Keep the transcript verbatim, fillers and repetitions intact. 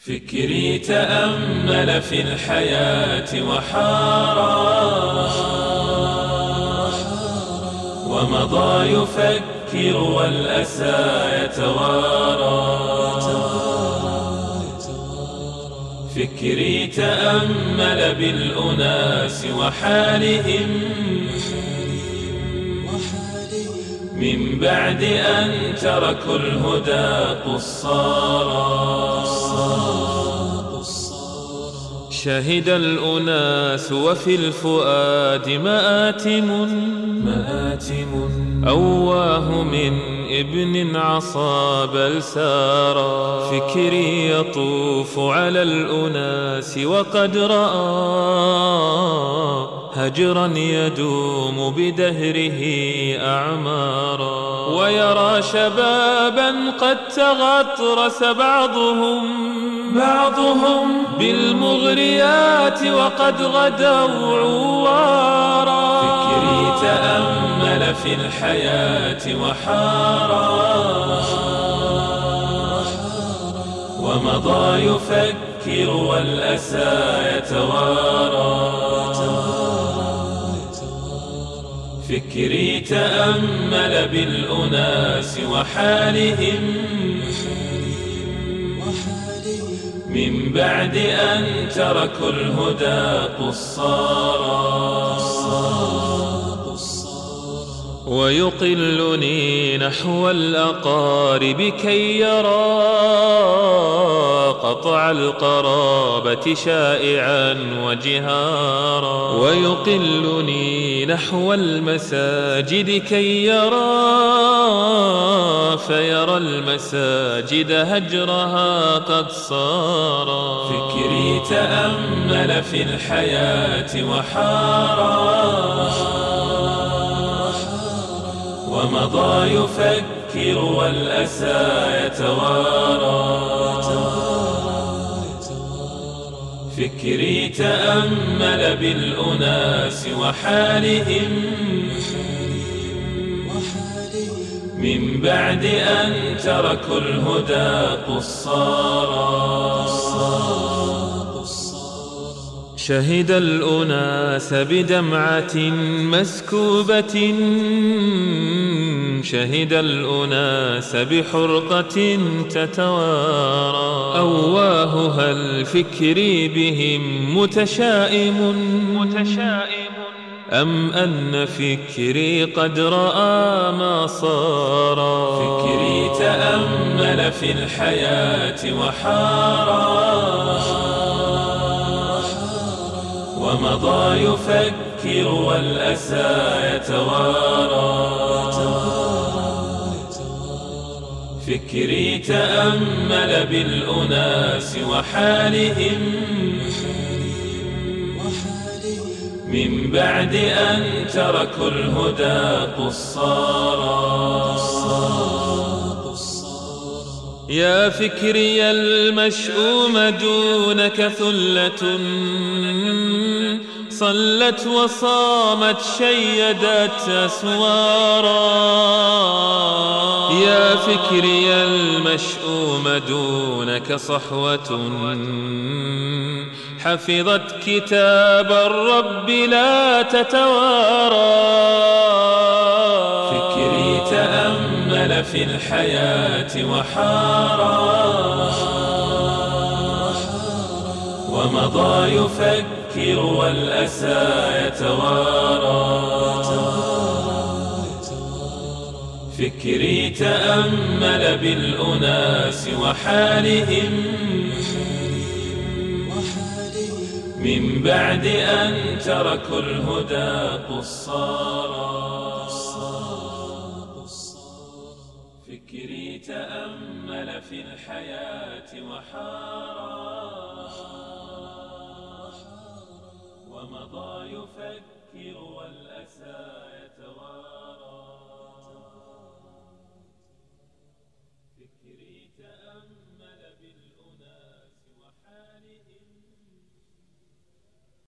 فكري تأمل في الحياة وحارى ومضى يفكر والأسى يتوارى. فكري تأمل بالأناس وحالهم من بعد أن تركوا الهدى قصارا. شهد الأناس وفي الفؤاد مآتم مآتم أواه من ابن عصى بل سارا. فكري يطوف على الأناس وقد رأى هجرا يدوم بدهره أعمارا. ويرى شبابا قد تغطرس بعضهم بعضهم بالمغريات وقد غدوا عوارا. فكري تأمل في الحياة وحارى ومضى يفكر والأسى يتوارى. فكري تأمل بالأناس وحالهم من بعد أن تركوا الهدى قصارا. ويقلني نحو الأقارب كي يرى قطع القرابة شائعا وجهارا. ويقلني نحو المساجد كي يرى فيرى المساجد هجرها قد صارا. فكري تأمل في الحياة وحارى ومضى يفكر والأسى يتوارى. فكري تأمل بالأناس وحالهم من بعد أن تركوا الهدى قصارا. شهد الأناس بدمعة مسكوبة شهد الأناس بحرقة تتوارى. أواهها الفكر بهم متشائم متشائم أم أن فكري قد رأى ما صار. فكري تأمل في الحياة وحارى ومضى يفكر والأسى يتوارى. فكري تأمل بالأناس وحالهم من بعد أن تركوا الهدى قصارا. يا فكري المشؤوم دونك ثلة صلت وصامت شيدت أسوارا. يا فكري المشؤوم دونك صحوة حفظت كتاب الرب لا تتوارى. فكري تأمل في الحياة وحارى ومضى يفكر والأسى يتوارى. فكري تأمل بالأناس وحالهم من بعد أن تركوا الهدى قصارا. فكري تأمل في الحياة وحارى ومضى يفكر